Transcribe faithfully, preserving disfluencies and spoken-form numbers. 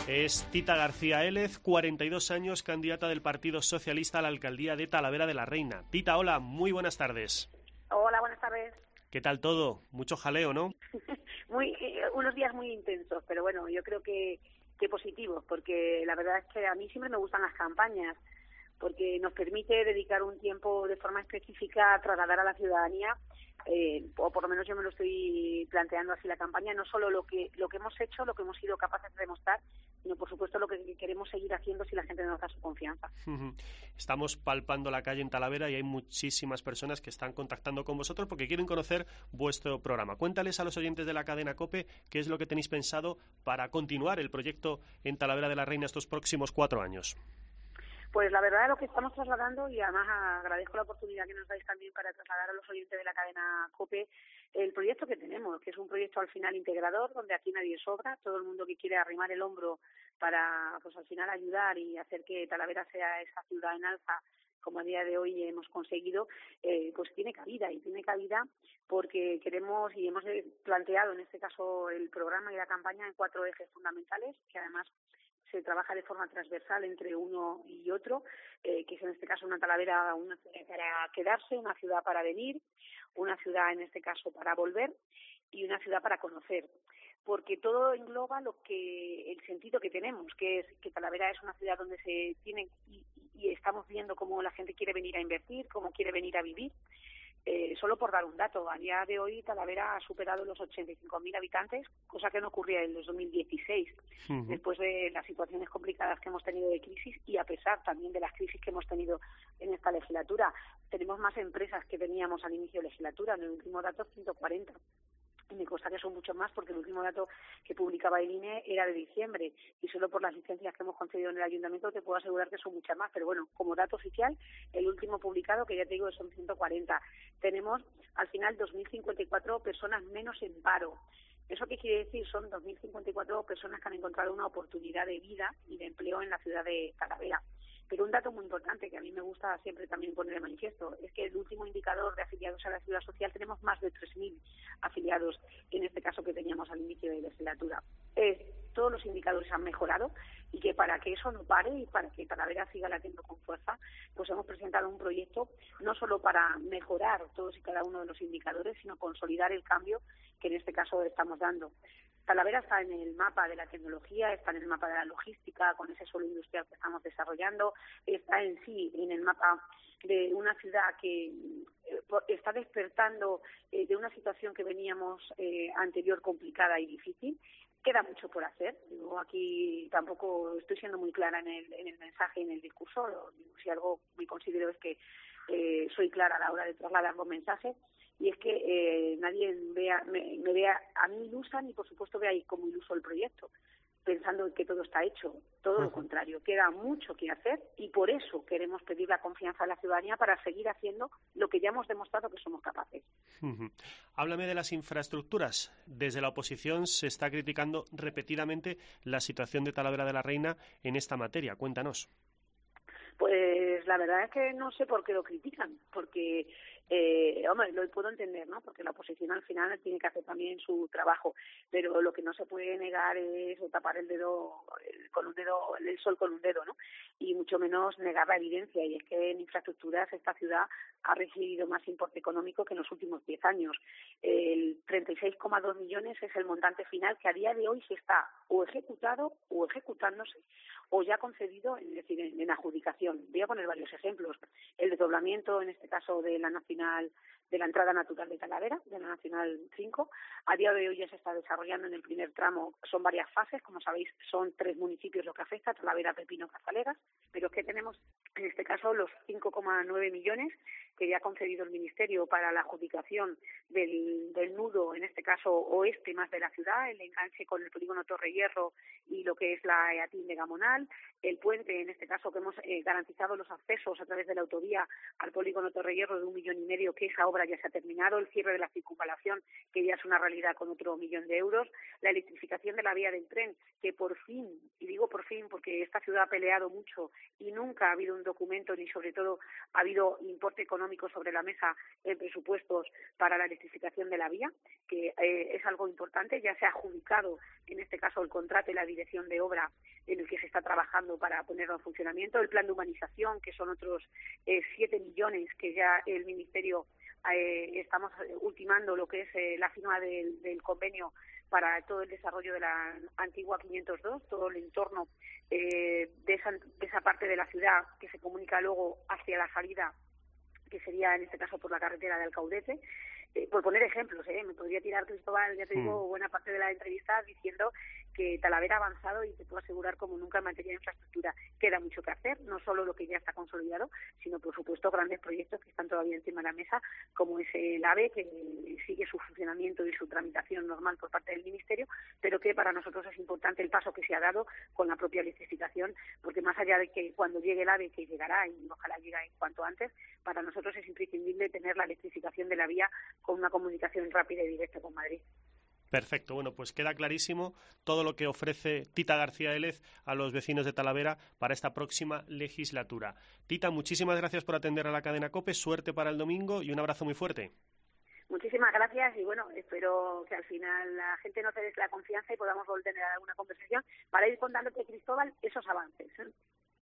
Es Tita García Élez, cuarenta y dos años, candidata del Partido Socialista a la alcaldía de Talavera de la Reina. Tita, hola, muy buenas tardes. Hola, buenas tardes. ¿Qué tal todo? Mucho jaleo, ¿no? muy eh, unos días muy intensos, pero bueno, yo creo que, que positivos, porque la verdad es que a mí siempre me gustan las campañas, porque nos permite dedicar un tiempo de forma específica a trasladar a la ciudadanía, eh, o por lo menos yo me lo estoy planteando así la campaña, no solo lo que lo que hemos hecho, lo que hemos sido capaces de demostrar, sino por supuesto lo que queremos seguir haciendo si la gente nos da su confianza. Estamos palpando la calle en Talavera y hay muchísimas personas que están contactando con vosotros porque quieren conocer vuestro programa. Cuéntales a los oyentes de la cadena COPE qué es lo que tenéis pensado para continuar el proyecto en Talavera de la Reina estos próximos cuatro años. Pues la verdad es lo que estamos trasladando, y además agradezco la oportunidad que nos dais también para trasladar a los oyentes de la cadena COPE el proyecto que tenemos, que es un proyecto al final integrador, donde aquí nadie sobra, todo el mundo que quiere arrimar el hombro para pues al final ayudar y hacer que Talavera sea esa ciudad en alza, como a día de hoy hemos conseguido, eh, pues tiene cabida, y tiene cabida porque queremos y hemos planteado en este caso el programa y la campaña en cuatro ejes fundamentales, que además se trabaja de forma transversal entre uno y otro, eh, que es en este caso una Talavera, una ciudad para quedarse, una ciudad para venir, una ciudad en este caso para volver y una ciudad para conocer, porque todo engloba lo que el sentido que tenemos, que es que Talavera es una ciudad donde se tiene y, y estamos viendo cómo la gente quiere venir a invertir, cómo quiere venir a vivir. Eh, solo por dar un dato, a día de hoy Talavera ha superado los ochenta y cinco mil habitantes, cosa que no ocurría en el dos mil dieciséis, uh-huh. Después de las situaciones complicadas que hemos tenido de crisis y a pesar también de las crisis que hemos tenido en esta legislatura. Tenemos más empresas que teníamos al inicio de legislatura, en el último dato ciento cuarenta. Y me consta que son muchos más porque el último dato que publicaba el I N E era de diciembre y solo por las licencias que hemos concedido en el ayuntamiento te puedo asegurar que son muchas más, pero bueno, como dato oficial, el último publicado, que ya te digo son ciento cuarenta. Tenemos al final dos mil cincuenta y cuatro personas menos en paro. ¿Eso qué quiere decir? Son dos mil cincuenta y cuatro personas que han encontrado una oportunidad de vida y de empleo en la ciudad de Talavera. Pero un dato muy importante que a mí me gusta siempre también poner de manifiesto es que el último indicador de afiliados a la Seguridad Social tenemos más de tres mil afiliados, en este caso que teníamos al inicio de la legislatura. Eh, todos los indicadores han mejorado y que para que eso no pare y para que Talavera siga latiendo con fuerza, pues hemos presentado un proyecto no solo para mejorar todos y cada uno de los indicadores, sino consolidar el cambio que en este caso estamos dando. Talavera está en el mapa de la tecnología, está en el mapa de la logística, con ese suelo industrial que estamos desarrollando, está en sí en el mapa de una ciudad que está despertando eh, de una situación que veníamos eh, anterior complicada y difícil. Queda mucho por hacer. Yo aquí tampoco estoy siendo muy clara en el, en el mensaje y en el discurso. Si algo me considero es que eh, soy clara a la hora de trasladar los mensajes. Y es que eh, nadie vea, me, me vea a mí ilusa, ni por supuesto vea ahí como iluso el proyecto, pensando en que todo está hecho. Todo lo contrario, queda mucho que hacer y por eso queremos pedir la confianza a la ciudadanía para seguir haciendo lo que ya hemos demostrado que somos capaces. Uh-huh. Háblame de las infraestructuras. Desde la oposición se está criticando repetidamente la situación de Talavera de la Reina en esta materia. Cuéntanos. Pues la verdad es que no sé por qué lo critican, porque, eh, hombre, lo puedo entender, ¿no? Porque la oposición al final tiene que hacer también su trabajo, pero lo que no se puede negar es o tapar el dedo el, con un dedo, el sol con un dedo, ¿no? Y mucho menos negar la evidencia, y es que en infraestructuras esta ciudad ha recibido más importe económico que en los últimos diez años. El treinta y seis coma dos millones es el montante final que a día de hoy se está o ejecutado o ejecutándose o ya concedido, es decir, en, en adjudicación. Voy a poner varios ejemplos. El desdoblamiento, en este caso, de la nacional, de la entrada natural de Talavera, de la Nacional cinco. A día de hoy ya se está desarrollando en el primer tramo, son varias fases, como sabéis, son tres municipios lo que afecta, Talavera, Pepino, Cazalegas, pero es que tenemos, en este caso, los cinco coma nueve millones que ya ha concedido el Ministerio para la adjudicación del, del nudo, en este caso oeste más de la ciudad, el enganche con el polígono Torre Hierro y lo que es la EATIN de Gamonal, el puente, en este caso que hemos eh, garantizado los accesos a través de la autovía al polígono Torre Hierro de un millón y medio, que esa obra ya se ha terminado, el cierre de la circunvalación, que ya es una realidad con otro millón de euros, la electrificación de la vía del tren, que por fin, y digo por fin porque esta ciudad ha peleado mucho y nunca ha habido un documento ni sobre todo ha habido importe económico económicos sobre la mesa en presupuestos para la electrificación de la vía, que eh, es algo importante. Ya se ha adjudicado, en este caso, el contrato y la dirección de obra en el que se está trabajando para ponerlo en funcionamiento. El plan de humanización, que son otros eh, siete millones que ya el Ministerio eh, estamos ultimando lo que es eh, la firma del, del convenio para todo el desarrollo de la antigua quinientos dos, todo el entorno eh, de, esa, de esa parte de la ciudad que se comunica luego hacia la salida, que sería en este caso por la carretera de Alcaudete. Eh, por poner ejemplos, ¿eh? Me podría tirar, Cristóbal, ya te digo, buena parte de la entrevista diciendo que Talavera ha avanzado, y te puedo asegurar como nunca en materia de infraestructura queda mucho que hacer, no solo lo que ya está consolidado, sino por supuesto grandes proyectos que están todavía encima de la mesa, como es el AVE, que sigue su funcionamiento y su tramitación normal por parte del Ministerio, pero que para nosotros es importante el paso que se ha dado con la propia electrificación, porque más allá de que cuando llegue el AVE, que llegará y ojalá llegue en cuanto antes, para nosotros es imprescindible tener la electrificación de la vía con una comunicación rápida y directa con Madrid. Perfecto, bueno, pues queda clarísimo todo lo que ofrece Tita García Élez a los vecinos de Talavera para esta próxima legislatura. Tita, muchísimas gracias por atender a la cadena COPE, suerte para el domingo y un abrazo muy fuerte. Muchísimas gracias y bueno, espero que al final la gente nos dé la confianza y podamos volver a tener alguna conversación para ir contándote, Cristóbal, esos avances, ¿eh?